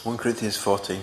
1 Corinthians 14.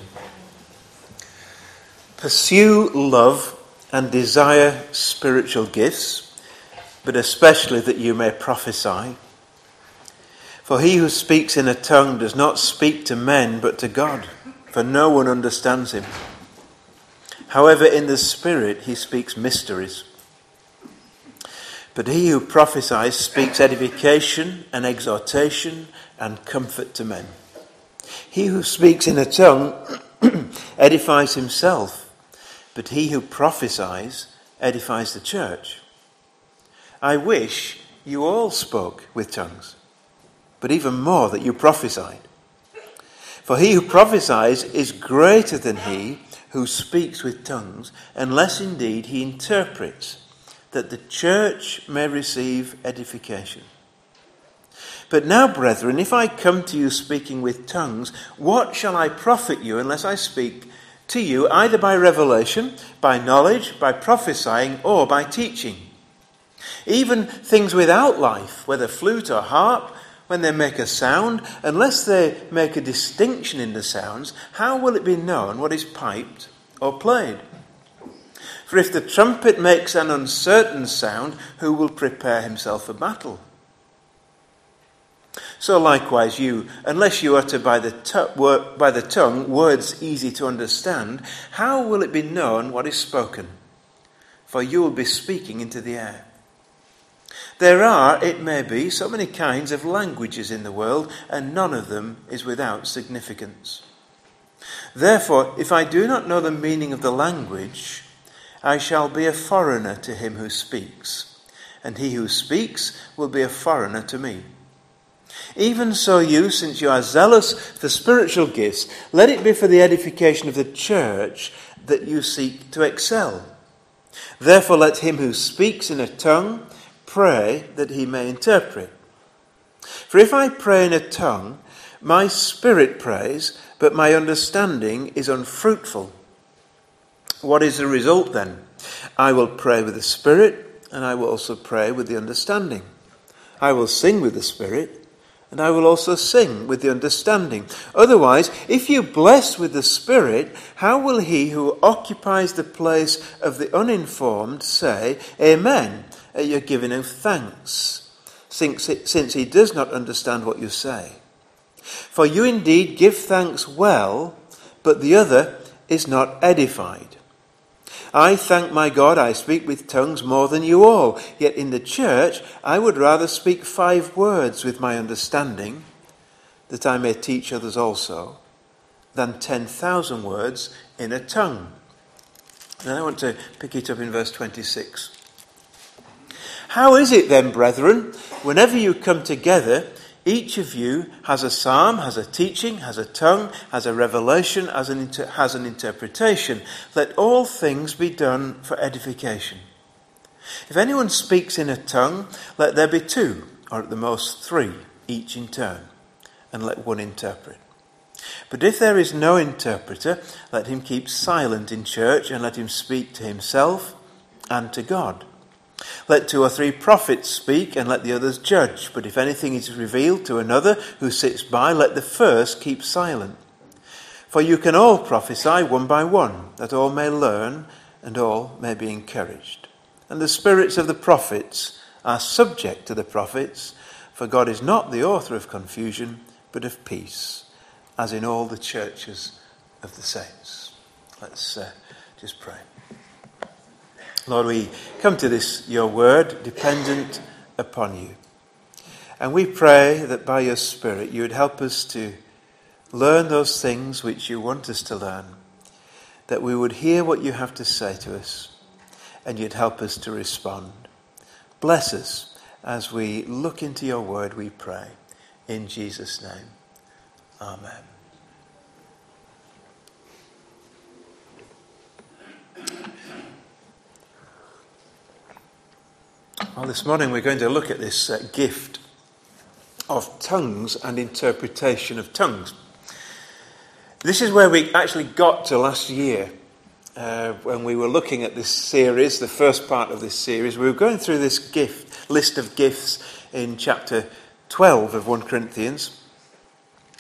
Pursue love and desire spiritual gifts, but especially that you may prophesy. For he who speaks in a tongue does not speak to men but to God, for no one understands him. However, in the Spirit he speaks mysteries. But he who prophesies speaks edification and exhortation and comfort to men. He who speaks in a tongue edifies himself, but he who prophesies edifies the church. I wish you all spoke with tongues, but even more that you prophesied. For he who prophesies is greater than he who speaks with tongues, unless indeed he interprets, that the church may receive edification. But now, brethren, if I come to you speaking with tongues, what shall I profit you unless I speak to you either by revelation, by knowledge, by prophesying, or by teaching? Even things without life, whether flute or harp, when they make a sound, unless they make a distinction in the sounds, how will it be known what is piped or played? For if the trumpet makes an uncertain sound, who will prepare himself for battle? So likewise you, unless you utter by the tongue words easy to understand, how will it be known what is spoken? For you will be speaking into the air. There are, it may be, so many kinds of languages in the world, and none of them is without significance. Therefore, if I do not know the meaning of the language, I shall be a foreigner to him who speaks, and he who speaks will be a foreigner to me. Even so you, since you are zealous for spiritual gifts, let it be for the edification of the church that you seek to excel. Therefore let him who speaks in a tongue pray that he may interpret. For if I pray in a tongue, my spirit prays, but my understanding is unfruitful. What is the result then? I will pray with the spirit, and I will also pray with the understanding. I will sing with the spirit, and I will also sing with the understanding. Otherwise, if you bless with the Spirit, how will he who occupies the place of the uninformed say, Amen, at your giving of thanks, since he does not understand what you say? For you indeed give thanks well, but the other is not edified. I thank my God I speak with tongues more than you all. Yet in the church I would rather speak 5 words with my understanding, that I may teach others also, than 10,000 words in a tongue. And I want to pick it up in verse 26. How is it then, brethren, whenever you come together, each of you has a psalm, has a teaching, has a tongue, has a revelation, has an interpretation. Let all things be done for edification. If anyone speaks in a tongue, let there be 2, or at the most 3, each in turn, and let one interpret. But if there is no interpreter, let him keep silent in church, and let him speak to himself and to God. Let 2 or 3 prophets speak, and let the others judge. But if anything is revealed to another who sits by, let the first keep silent. For you can all prophesy one by one, that all may learn and all may be encouraged. And the spirits of the prophets are subject to the prophets, for God is not the author of confusion, but of peace, as in all the churches of the saints. Let's just pray. Lord, we come to this, your word, dependent upon you. And we pray that by your Spirit you would help us to learn those things which you want us to learn, that we would hear what you have to say to us, and you'd help us to respond. Bless us as we look into your word, we pray. In Jesus' name, amen. Well, this morning we're going to look at this gift of tongues and interpretation of tongues. This is where we actually got to last year when we were looking at this series, the first part of this series. We were going through this list of gifts in chapter 12 of 1 Corinthians.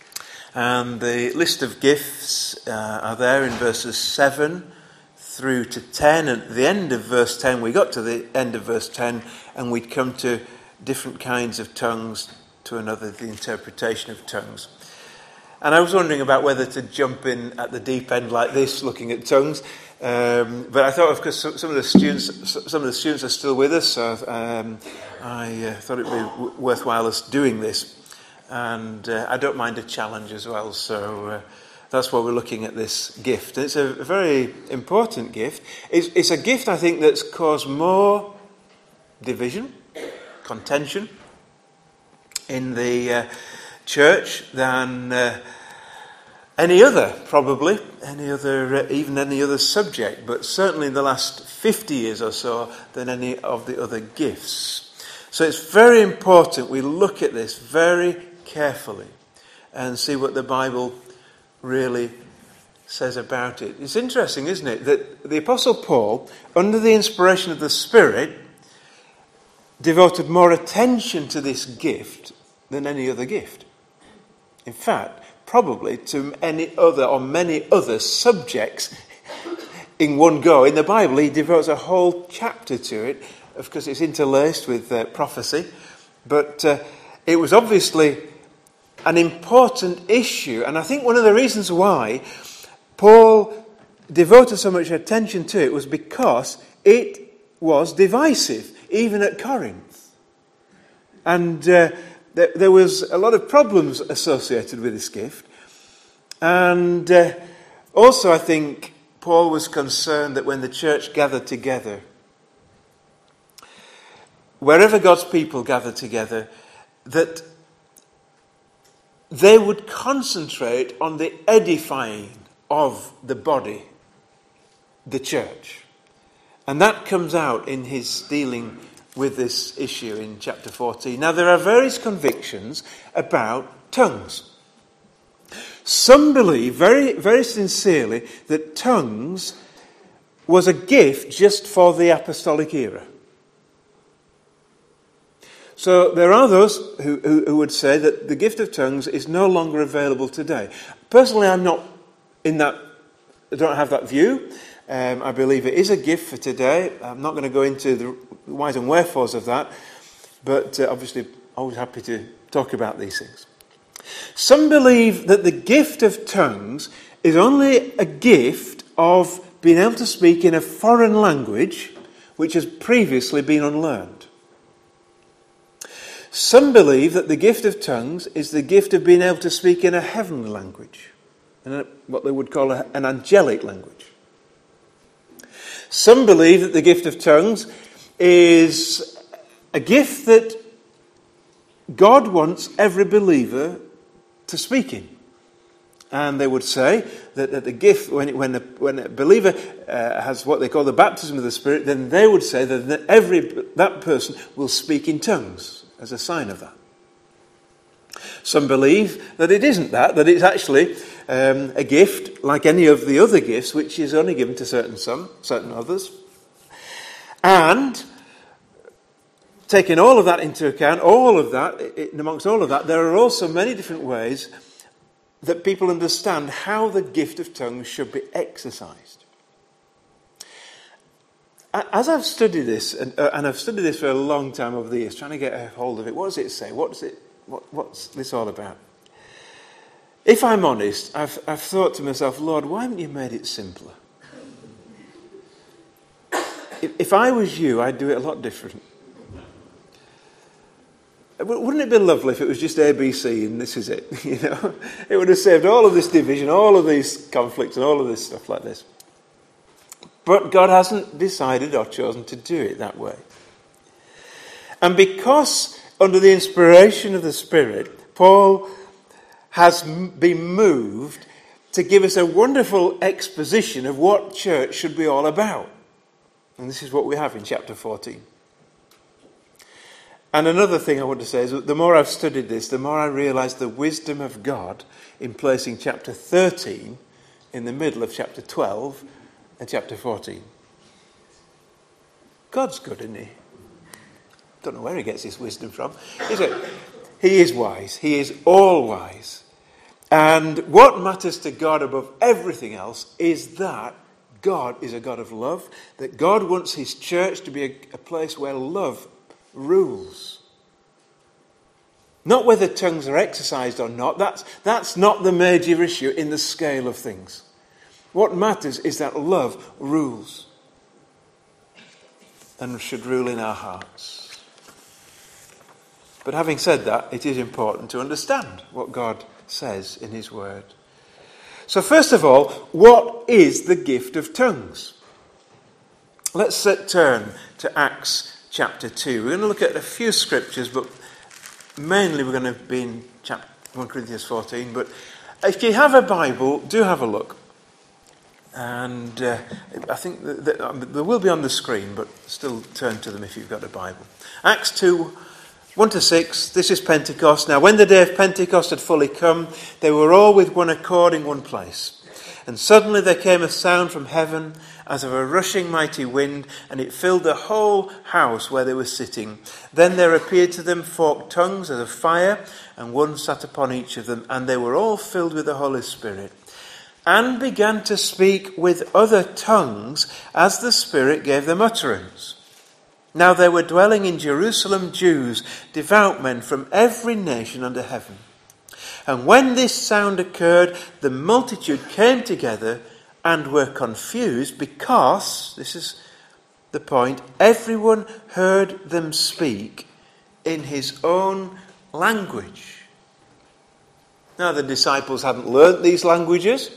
And the list of gifts are there in verses 7 through to 10. And at the end of verse 10, we got to the end of verse 10, and we'd come to different kinds of tongues, to another, the interpretation of tongues. And I was wondering about whether to jump in at the deep end like this, looking at tongues. But I thought, of course, some of the students are still with us, so I thought it would be worthwhile us doing this. And I don't mind a challenge as well, so that's why we're looking at this gift. And it's a very important gift. It's a gift, I think, that's caused more division, contention in the church than any other, probably, even any other subject, but certainly in the last 50 years or so than any of the other gifts. So it's very important we look at this very carefully and see what the Bible really says about it. It's interesting, isn't it, that the Apostle Paul, under the inspiration of the Spirit, devoted more attention to this gift than any other gift. In fact, probably to any other or many other subjects in one go. In the Bible, he devotes a whole chapter to it. Of course, it's interlaced with prophecy. But it was obviously an important issue. And I think one of the reasons why Paul devoted so much attention to it was because it was divisive, even at Corinth. And there was a lot of problems associated with this gift. And also I think Paul was concerned that when the church gathered together, wherever God's people gathered together, that they would concentrate on the edifying of the body, the church. And that comes out in his dealing with this issue in chapter 14. Now, there are various convictions about tongues. Some believe very, very sincerely that tongues was a gift just for the apostolic era. So there are those who would say that the gift of tongues is no longer available today. Personally, I'm not in that. I don't have that view. I believe it is a gift for today. I'm not going to go into the whys and wherefores of that, but obviously always happy to talk about these things. Some believe that the gift of tongues is only a gift of being able to speak in a foreign language which has previously been unlearned. Some believe that the gift of tongues is the gift of being able to speak in a heavenly language, what they would call an angelic language. Some believe that the gift of tongues is a gift that God wants every believer to speak in. And they would say that the gift, when a believer has what they call the baptism of the Spirit, then they would say that that person will speak in tongues as a sign of that. Some believe that it isn't that it's actually a gift like any of the other gifts, which is only given to certain others. And taking all of that into account, amongst all of that, there are also many different ways that people understand how the gift of tongues should be exercised. As I've studied this, and I've studied this for a long time over the years, trying to get a hold of it, what does it say? What's this all about? If I'm honest, I've thought to myself, Lord, why haven't you made it simpler? If I was you, I'd do it a lot different. Wouldn't it be lovely if it was just ABC and this is it? It would have saved all of this division, all of these conflicts, and all of this stuff like this. But God hasn't decided or chosen to do it that way. And because, under the inspiration of the Spirit, Paul has been moved to give us a wonderful exposition of what church should be all about. And this is what we have in chapter 14. And another thing I want to say is that the more I've studied this, the more I realise the wisdom of God in placing chapter 13 in the middle of chapter 12 and chapter 14. God's good, isn't he? Don't know where he gets his wisdom from. He is wise. He is all wise. And what matters to God above everything else is that God is a God of love, that God wants his church to be a place where love rules. Not whether tongues are exercised or not. That's not the major issue in the scale of things. What matters is that love rules and should rule in our hearts. But having said that, it is important to understand what God says in his word. So first of all, what is the gift of tongues? Let's turn to Acts chapter 2. We're going to look at a few scriptures, but mainly we're going to be in 1 Corinthians 14. But if you have a Bible, do have a look. And I think that they will be on the screen, but still turn to them if you've got a Bible. Acts 2, 1-6, this is Pentecost. Now, when the day of Pentecost had fully come, they were all with one accord in one place. And suddenly there came a sound from heaven as of a rushing mighty wind, and it filled the whole house where they were sitting. Then there appeared to them forked tongues as of fire, and one sat upon each of them, and they were all filled with the Holy Spirit, and began to speak with other tongues as the Spirit gave them utterance. Now there were dwelling in Jerusalem Jews, devout men from every nation under heaven. And when this sound occurred, the multitude came together and were confused because, this is the point, everyone heard them speak in his own language. Now the disciples hadn't learnt these languages,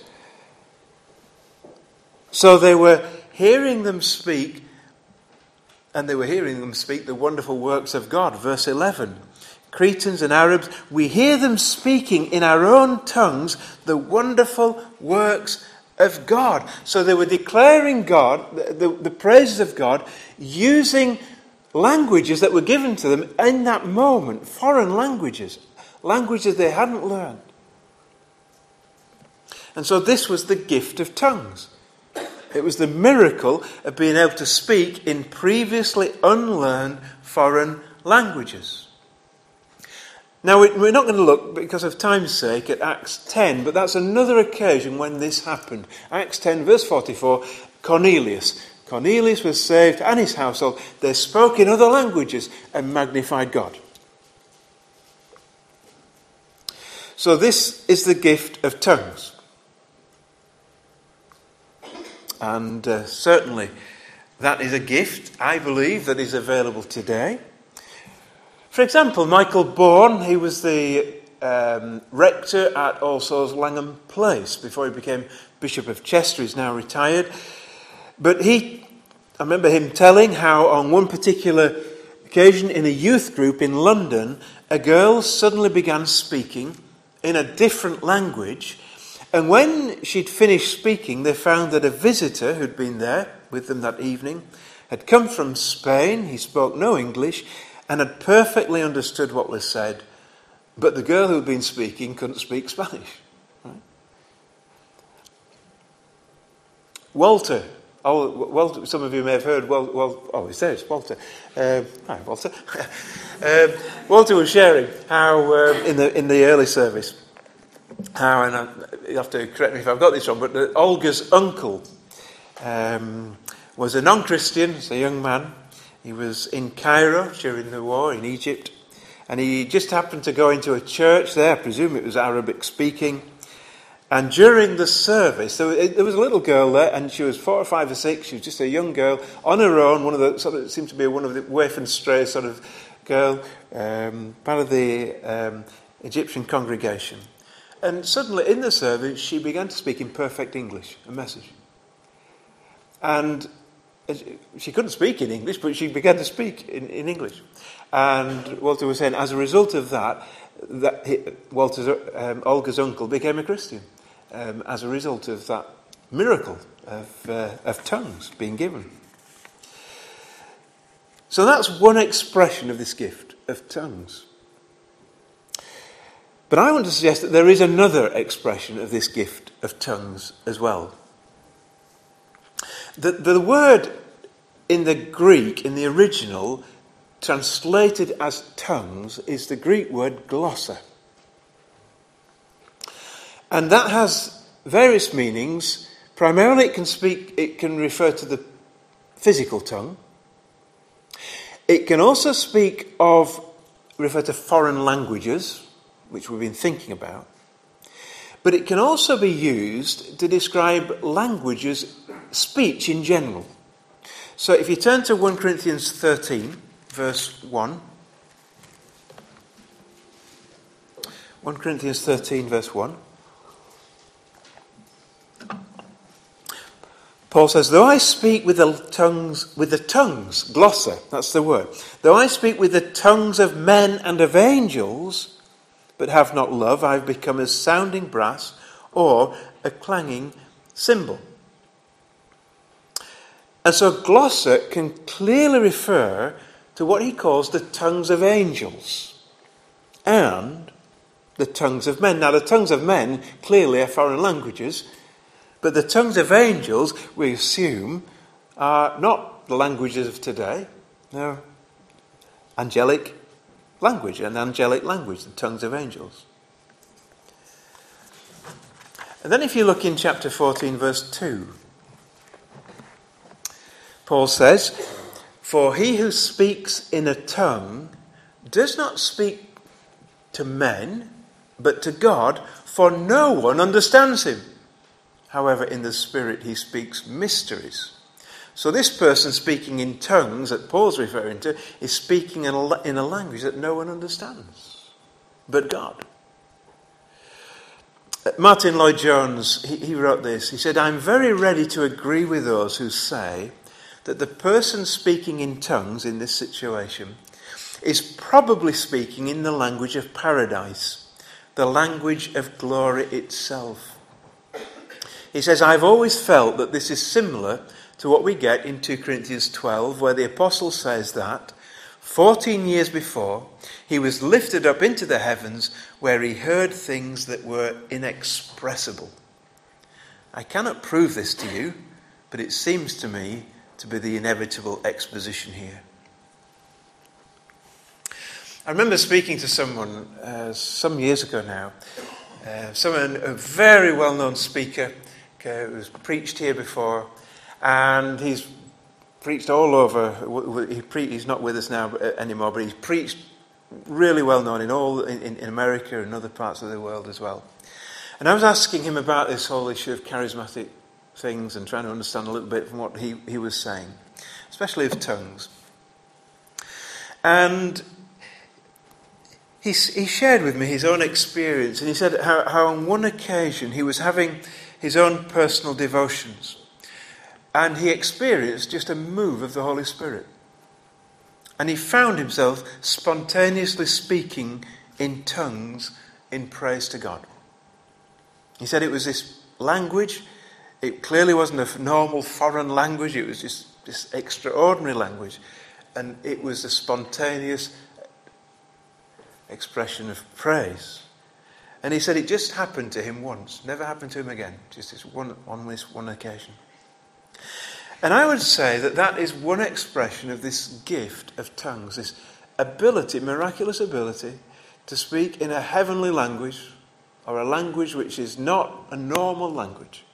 so they were hearing them speak. And they were hearing them speak the wonderful works of God. Verse 11. Cretans and Arabs, we hear them speaking in our own tongues the wonderful works of God. So they were declaring God, the praises of God, using languages that were given to them in that moment. Foreign languages. Languages they hadn't learned. And so this was the gift of tongues. It was the miracle of being able to speak in previously unlearned foreign languages. Now, we're not going to look, because of time's sake, at Acts 10, but that's another occasion when this happened. Acts 10, verse 44, Cornelius. Cornelius was saved and his household. They spoke in other languages and magnified God. So this is the gift of tongues. And certainly that is a gift, I believe, that is available today. For example, Michael Bourne, he was the rector at All Souls Langham Place before he became Bishop of Chester. He's now retired. But I remember him telling how on one particular occasion in a youth group in London, a girl suddenly began speaking in a different language. And when she'd finished speaking, they found that a visitor who'd been there with them that evening had come from Spain. He spoke no English and had perfectly understood what was said. But the girl who'd been speaking couldn't speak Spanish. Right? Walter. Walter, some of you may have heard. He's there. It's Walter. Hi, Walter. Walter was sharing how in the early service. And you have to correct me if I've got this wrong, but Olga's uncle was a non-Christian, he's a young man. He was in Cairo during the war in Egypt, and he just happened to go into a church there. I presume it was Arabic speaking. And during the service, there was a little girl there, and she was 4 or 5 or 6. She was just a young girl on her own. Seemed to be one of the waif and stray sort of girl, part of the Egyptian congregation. And suddenly in the service, she began to speak in perfect English, a message. And she couldn't speak in English, but she began to speak in English. And Walter was saying, as a result of that Olga's uncle became a Christian, as a result of that miracle of tongues being given. So that's one expression of this gift of tongues. But I want to suggest that there is another expression of this gift of tongues as well. The word in the Greek, in the original, translated as tongues, is the Greek word glossa. And that has various meanings. Primarily it can refer to the physical tongue. It can also refer to foreign languages, which we've been thinking about. But it can also be used to describe languages, speech in general. So if you turn to 1 Corinthians 13, verse 1. 1 Corinthians 13, verse 1. Paul says, though I speak with the tongues, glossa, that's the word. Though I speak with the tongues of men and of angels, but have not love, I've become as sounding brass or a clanging cymbal. And so glossa can clearly refer to what he calls the tongues of angels and the tongues of men. Now, the tongues of men clearly are foreign languages, but the tongues of angels, we assume, are not the languages of today. No, angelic language, the tongues of angels. And then if you look in chapter 14, verse 2, Paul says, for he who speaks in a tongue does not speak to men, but to God, for no one understands him. However, in the Spirit he speaks mysteries. So this person speaking in tongues that Paul's referring to is speaking in a language that no one understands, but God. Martin Lloyd-Jones, he wrote this. He said, I'm very ready to agree with those who say that the person speaking in tongues in this situation is probably speaking in the language of paradise, the language of glory itself. He says, I've always felt that this is similar to what we get in 2 Corinthians 12, where the apostle says that 14 years before, he was lifted up into the heavens where he heard things that were inexpressible. I cannot prove this to you, but it seems to me to be the inevitable exposition here. I remember speaking to someone some years ago now, a very well-known speaker who's preached here before, and he's preached all over. He's not with us now anymore, but he's preached really well-known in America and other parts of the world as well. And I was asking him about this whole issue of charismatic things and trying to understand a little bit from what he was saying, especially of tongues. And he shared with me his own experience, and he said how on one occasion he was having his own personal devotions, and he experienced just a move of the Holy Spirit. And he found himself spontaneously speaking in tongues in praise to God. He said it was this language. It clearly wasn't a normal foreign language. It was just this extraordinary language. And it was a spontaneous expression of praise. And he said it just happened to him once. Never happened to him again. Just on this one occasion. And I would say that is one expression of this gift of tongues. This ability, miraculous ability, to speak in a heavenly language, or a language which is not a normal language.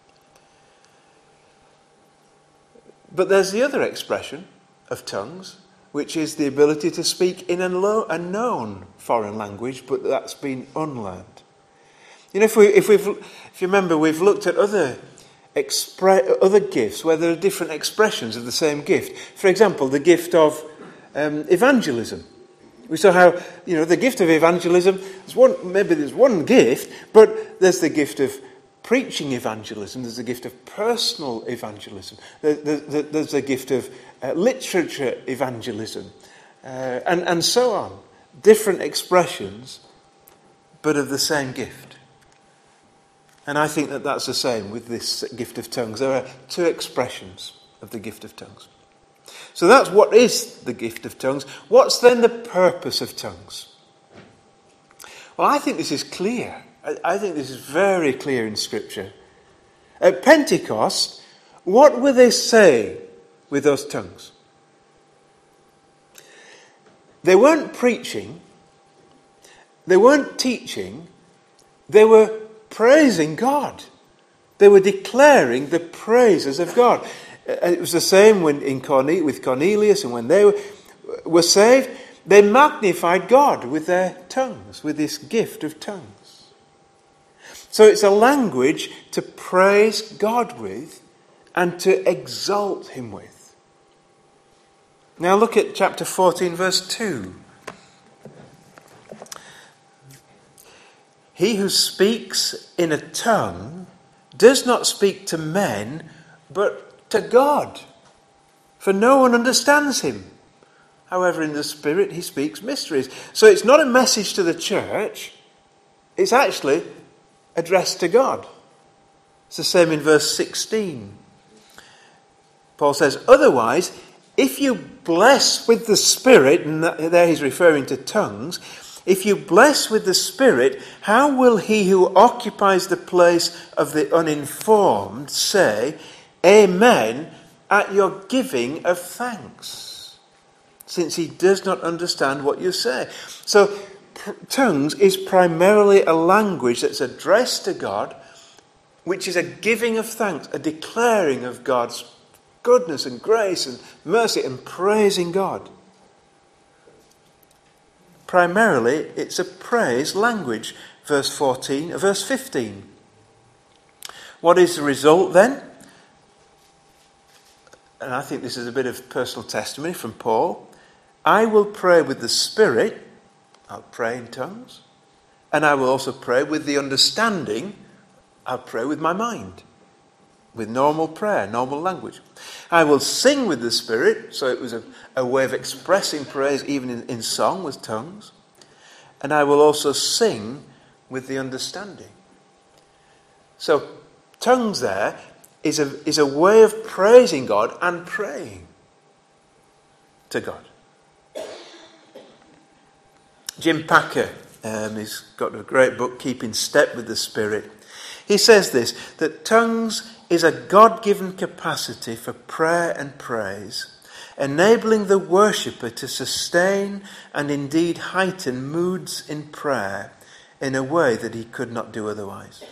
But there's the other expression of tongues, which is the ability to speak in a known foreign language, but that's been unlearned. You know, if you remember, we've looked at other gifts where there are different expressions of the same gift. For example, the gift of evangelism. We saw how, the gift of evangelism, there's one gift, but there's the gift of preaching evangelism, there's the gift of personal evangelism, there's the gift of literature evangelism, and so on. Different expressions, but of the same gift. And I think that's the same with this gift of tongues. There are two expressions of the gift of tongues. So that's what is the gift of tongues. What's then the purpose of tongues? Well, I think this is clear. I think this is very clear in Scripture. At Pentecost, what were they saying with those tongues? They weren't preaching. They weren't teaching. They were praising God. They were declaring the praises of God. It was the same with Cornelius, and when they were saved, they magnified God with their tongues, with this gift of tongues. So it's a language to praise God with and to exalt him with. Now look at chapter 14, verse 2. He who speaks in a tongue does not speak to men, but to God, for no one understands him. However, in the Spirit he speaks mysteries. So it's not a message to the church, it's actually addressed to God. It's the same in verse 16. Paul says, otherwise, if you bless with the Spirit, and there he's referring to tongues, if you bless with the Spirit, how will he who occupies the place of the uninformed say, Amen, at your giving of thanks, since he does not understand what you say? So, tongues is primarily a language that's addressed to God, which is a giving of thanks, a declaring of God's goodness and grace and mercy and praising God. Primarily, it's a praise language. Verse 15. What is the result then? And I think this is a bit of personal testimony from Paul. I will pray with the Spirit. I'll pray in tongues. And I will also pray with the understanding. I'll pray with my mind. With normal prayer, normal language. I will sing with the Spirit, so it was a way of expressing praise even in song with tongues. And I will also sing with the understanding. So tongues there is a way of praising God and praying to God. Jim Packer, he's got a great book, Keeping Step with the Spirit. He says this, that tongues is a God-given capacity for prayer and praise, enabling the worshipper to sustain and indeed heighten moods in prayer in a way that he could not do otherwise.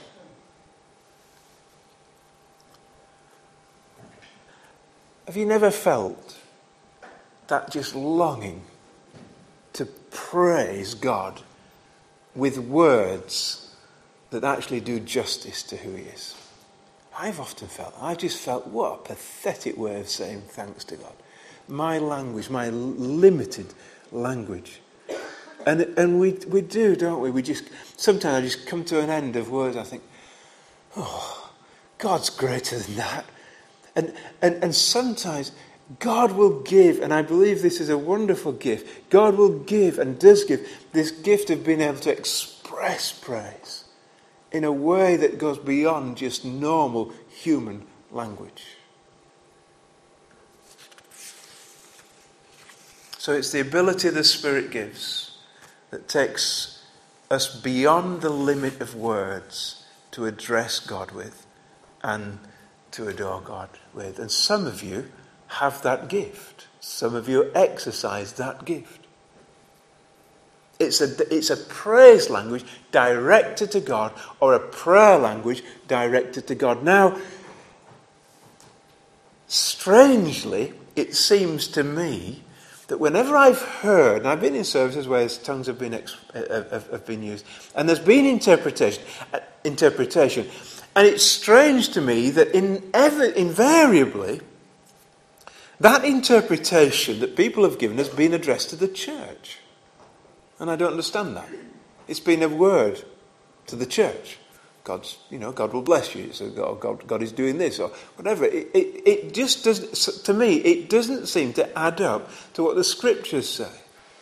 Have you never felt that just longing to praise God with words that actually do justice to who he is? I've just felt, what a pathetic way of saying thanks to God. My language, my limited language. And we do, don't we? Sometimes I just come to an end of words, I think, oh, God's greater than that. And sometimes God will give, and I believe this is a wonderful gift, God will give and does give this gift of being able to express praise in a way that goes beyond just normal human language. So it's the ability the Spirit gives that takes us beyond the limit of words to address God with and to adore God with. And some of you have that gift. Some of you exercise that gift. It's a praise language directed to God, or a prayer language directed to God. Now, strangely, it seems to me that whenever I've heard, and I've been in services where tongues have been used, and there's been interpretation, and it's strange to me that invariably that interpretation that people have given has been addressed to the church. And I don't understand that. It's been a word to the church. God will bless you. So God is doing this or whatever. It just doesn't, to me, it doesn't seem to add up to what the scriptures say.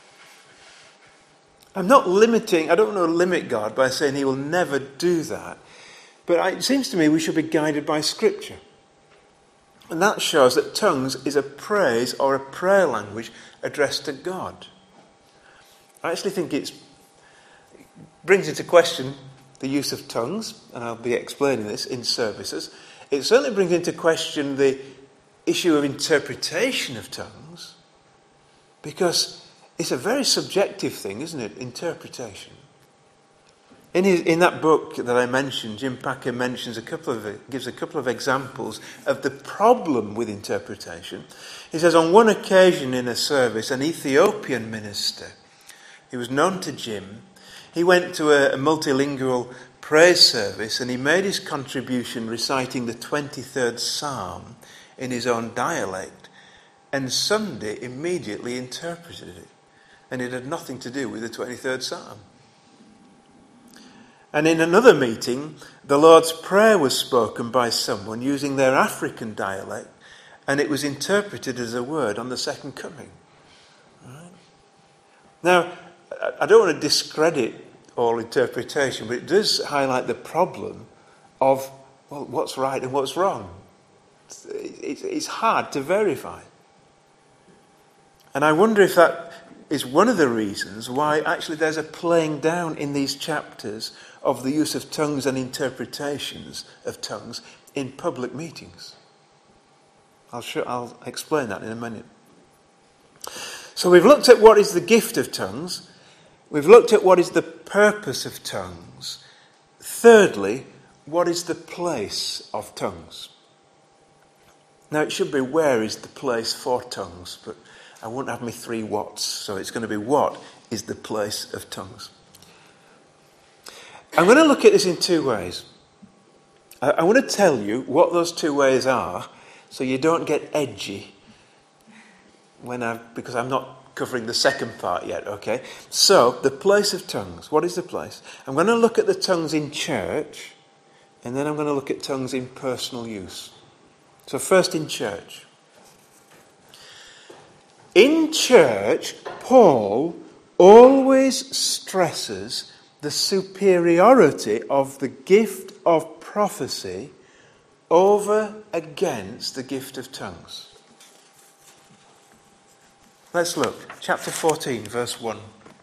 I don't want to limit God by saying he will never do that. But it seems to me we should be guided by scripture. And that shows that tongues is a praise or a prayer language addressed to God. I actually think it brings into question the use of tongues, and I'll be explaining this in services. It certainly brings into question the issue of interpretation of tongues, because it's a very subjective thing, isn't it? Interpretation. In that book that I mentioned, Jim Packer gives a couple of examples of the problem with interpretation. He says, on one occasion in a service, an Ethiopian minister, he was known to Jim, he went to a multilingual praise service and he made his contribution reciting the 23rd Psalm in his own dialect, and Sunday immediately interpreted it, and it had nothing to do with the 23rd Psalm. And in another meeting, the Lord's Prayer was spoken by someone using their African dialect, and it was interpreted as a word on the second coming. Right? Now, I don't want to discredit all interpretation, but it does highlight the problem of, well, what's right and what's wrong. It's hard to verify. And I wonder if that is one of the reasons why actually there's a playing down in these chapters of the use of tongues and interpretations of tongues in public meetings. I'll explain that in a minute. So we've looked at what is the gift of tongues. We've looked at what is the purpose of tongues. Thirdly, what is the place of tongues? Now it should be where is the place for tongues, but I won't have my 3 whats, so it's going to be what is the place of tongues. I'm going to look at this in 2 ways. I want to tell you what those 2 ways are, so you don't get edgy because I'm not covering the second part yet, okay? So, the place of tongues. What is the place? I'm going to look at the tongues in church, and then I'm going to look at tongues in personal use. So first in church. In church, Paul always stresses the superiority of the gift of prophecy over against the gift of tongues. Let's look. Chapter 14, verse 1.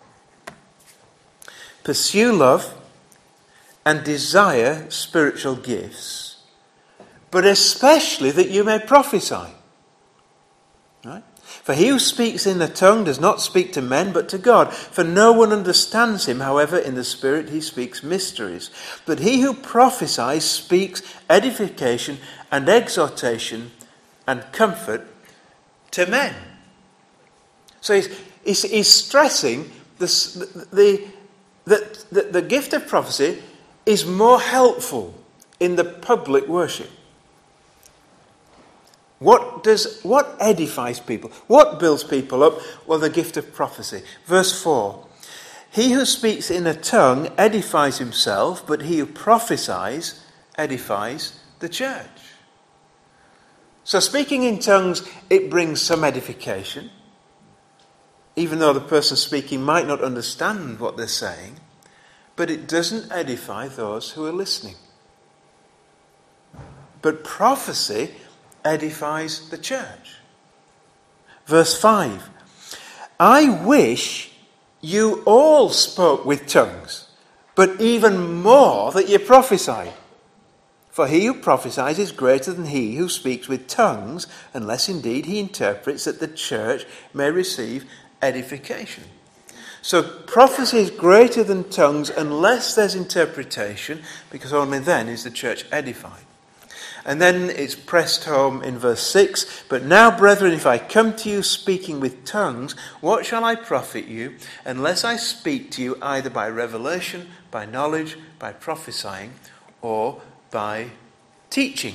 Pursue love and desire spiritual gifts, but especially that you may prophesy. Right? For he who speaks in a tongue does not speak to men, but to God. For no one understands him, however, in the Spirit he speaks mysteries. But he who prophesies speaks edification and exhortation and comfort to men. So he's stressing that the gift of prophecy is more helpful in the public worship. What edifies people? What builds people up? Well, the gift of prophecy. Verse 4. He who speaks in a tongue edifies himself, but he who prophesies edifies the church. So speaking in tongues, it brings some edification, even though the person speaking might not understand what they're saying, but it doesn't edify those who are listening. But prophecy edifies the church. Verse 5. I wish you all spoke with tongues, but even more that you prophesied. For he who prophesies is greater than he who speaks with tongues, unless indeed he interprets, that the church may receive edification. So prophecy is greater than tongues unless there's interpretation, because only then is the church edified. And then it's pressed home in verse 6. But now, brethren, if I come to you speaking with tongues, what shall I profit you, unless I speak to you either by revelation, by knowledge, by prophesying, or by teaching?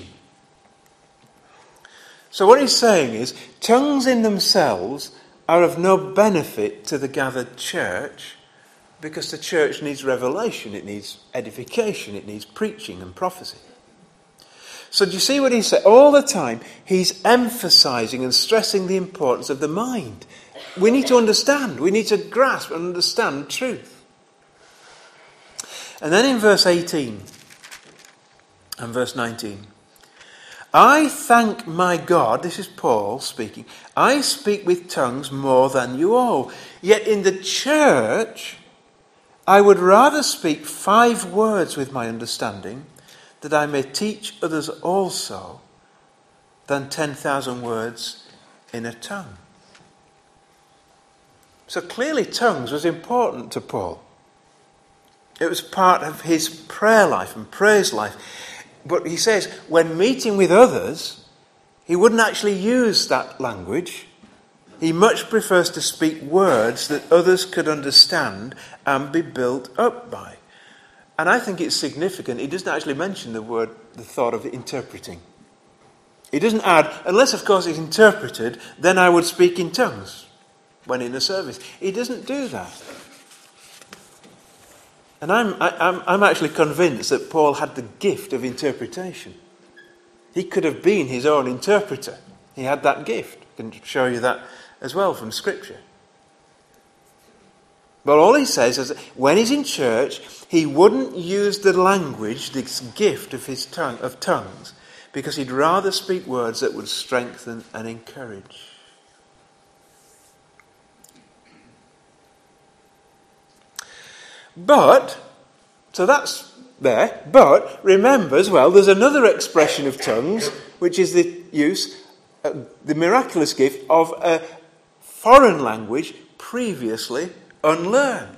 So what he's saying is, tongues in themselves are of no benefit to the gathered church, because the church needs revelation, it needs edification, it needs preaching and prophecy. So do you see what he's saying? All the time, he's emphasizing and stressing the importance of the mind. We need to understand. We need to grasp and understand truth. And then in verse 18 and verse 19. I thank my God, this is Paul speaking, I speak with tongues more than you all. Yet in the church, I would rather speak 5 words with my understanding, that I may teach others also, than 10,000 words in a tongue. So clearly tongues was important to Paul. It was part of his prayer life and praise life. But he says, when meeting with others, he wouldn't actually use that language. He much prefers to speak words that others could understand and be built up by. And I think it's significant. He doesn't actually mention the thought of interpreting. He doesn't add, unless of course it's interpreted, then I would speak in tongues when in a service. He doesn't do that. And I'm actually convinced that Paul had the gift of interpretation. He could have been his own interpreter. He had that gift. I can show you that as well from Scripture. But all he says is that when he's in church, he wouldn't use the language, this gift of his of tongues, because he'd rather speak words that would strengthen and encourage. But, so that's there, but remember as well, there's another expression of tongues, which is the use, the miraculous gift of a foreign language previously unlearned.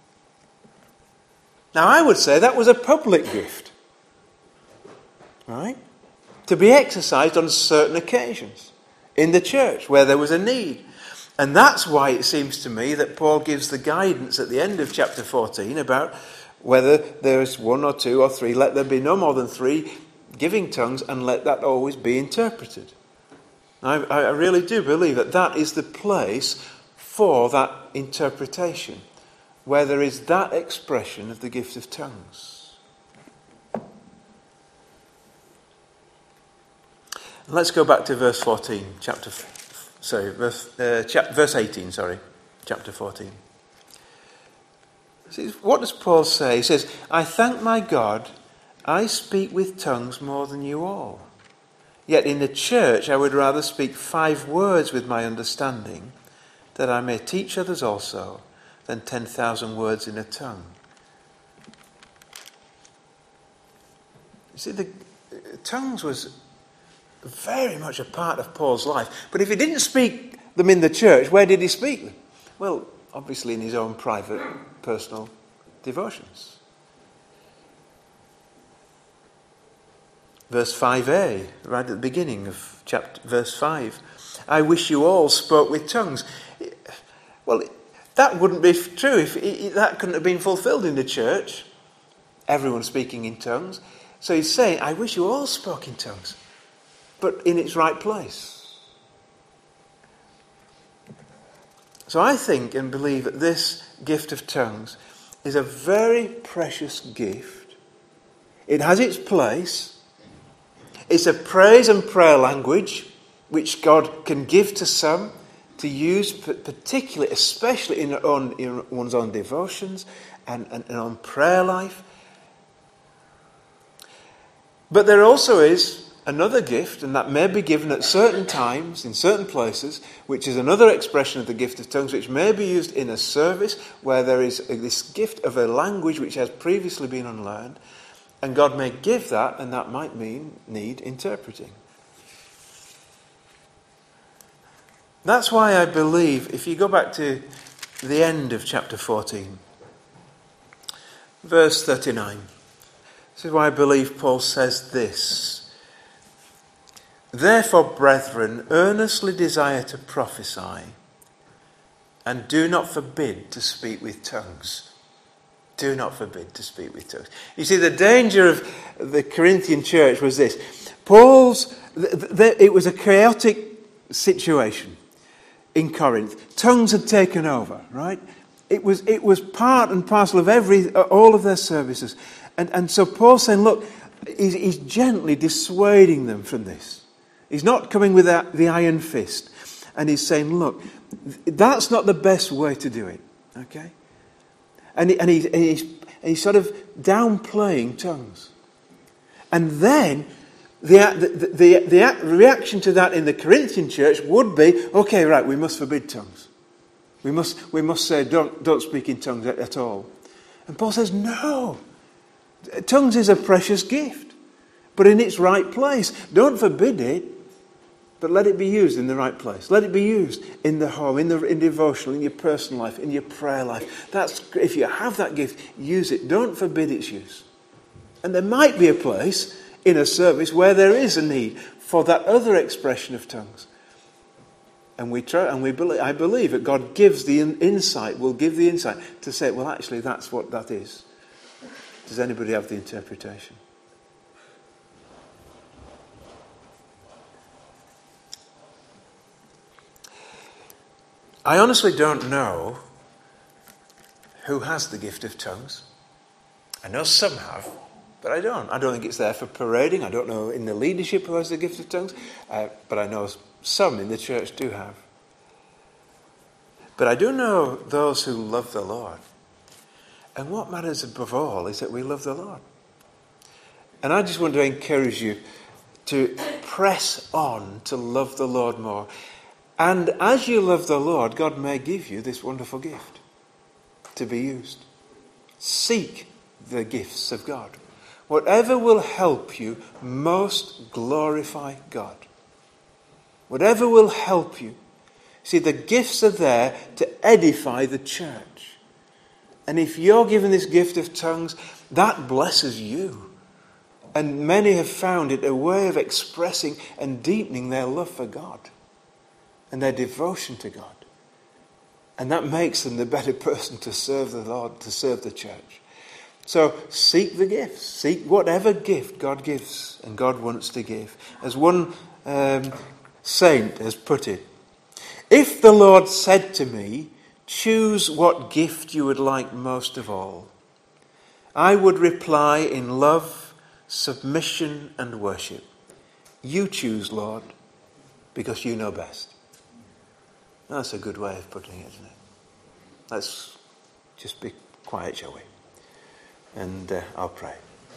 Now I would say that was a public gift, right? To be exercised on certain occasions in the church where there was a need. And that's why it seems to me that Paul gives the guidance at the end of chapter 14 about whether there's one or two or three, let there be no more than three giving tongues, and let that always be interpreted. I really do believe that that is the place for that interpretation, where there is that expression of the gift of tongues. Let's go back to verse 14, verse 18, chapter 14. See, what does Paul say? He says, I thank my God, I speak with tongues more than you all. Yet in the church I would rather speak 5 words with my understanding, that I may teach others also, than 10,000 words in a tongue. You see, the tongues was very much a part of Paul's life. But if he didn't speak them in the church, where did he speak them? Well, obviously in his own private, personal devotions. Verse 5a, right at the beginning of verse 5. I wish you all spoke with tongues. Well, that wouldn't be true if that couldn't have been fulfilled in the church. Everyone speaking in tongues. So he's saying, I wish you all spoke in tongues, but in its right place. So I think and believe that this gift of tongues is a very precious gift. It has its place. It's a praise and prayer language which God can give to some to use, particularly, especially in one's own devotions and on prayer life. But there also is another gift, and that may be given at certain times, in certain places, which is another expression of the gift of tongues, which may be used in a service where there is this gift of a language which has previously been unlearned, and God may give that, and that might need interpreting. That's why I believe, if you go back to the end of chapter 14, verse 39, this is why I believe Paul says this. Therefore, brethren, earnestly desire to prophesy, and do not forbid to speak with tongues. Do not forbid to speak with tongues. You see, the danger of the Corinthian church was this. It was a chaotic situation in Corinth. Tongues had taken over, right? It was part and parcel of all of their services. And so Paul's saying, look, he's gently dissuading them from this. He's not coming with the iron fist. And he's saying, look, that's not the best way to do it, okay? And he's sort of downplaying tongues. And then the reaction to that in the Corinthian church would be, okay, right, we must forbid tongues. We must say don't speak in tongues at all. And Paul says, no. Tongues is a precious gift, but in its right place. Don't forbid it, but let it be used in the right place. Let it be used in the home, in devotional, in your personal life, in your prayer life. If you have that gift, use it. Don't forbid its use. And there might be a place in a service where there is a need for that other expression of tongues. And I believe that God gives the insight, will give the insight to say, well, actually, that's what that is. Does anybody have the interpretation? I honestly don't know who has the gift of tongues. I know some have, but I don't. I don't think it's there for parading. I don't know in the leadership who has the gift of tongues, but I know some in the church do have. But I do know those who love the Lord. And what matters above all is that we love the Lord. And I just want to encourage you to press on to love the Lord more. And as you love the Lord, God may give you this wonderful gift to be used. Seek the gifts of God. Whatever will help you most glorify God. Whatever will help you. See, the gifts are there to edify the church. And if you're given this gift of tongues, that blesses you. And many have found it a way of expressing and deepening their love for God and their devotion to God. And that makes them the better person to serve the Lord, to serve the church. So seek the gifts. Seek whatever gift God gives and God wants to give. As one saint has put it, if the Lord said to me, choose what gift you would like most of all, I would reply in love, submission and worship. You choose, Lord, because you know best. That's a good way of putting it, isn't it? Let's just be quiet, shall we? And I'll pray.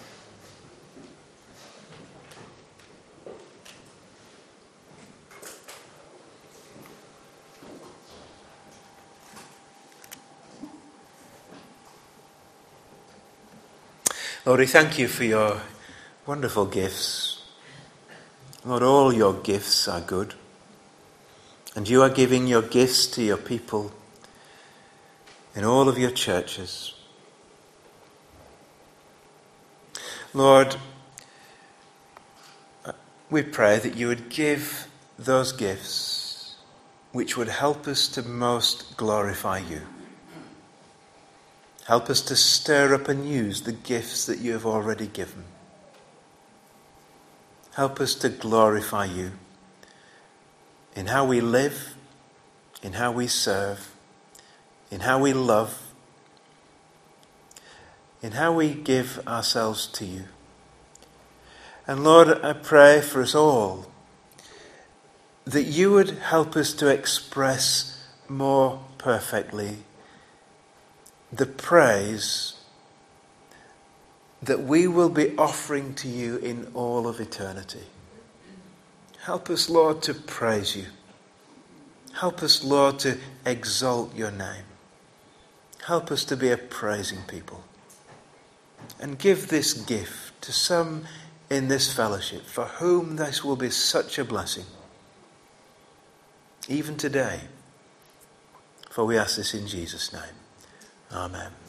Lord, we thank you for your wonderful gifts. Lord, all your gifts are good. And you are giving your gifts to your people in all of your churches. Lord, we pray that you would give those gifts which would help us to most glorify you. Help us to stir up and use the gifts that you have already given. Help us to glorify you in how we live, in how we serve, in how we love, in how we give ourselves to you. And Lord, I pray for us all that you would help us to express more perfectly the praise that we will be offering to you in all of eternity. Help us, Lord, to praise you. Help us, Lord, to exalt your name. Help us to be a praising people. And give this gift to some in this fellowship for whom this will be such a blessing. Even today. For we ask this in Jesus' name. Amen.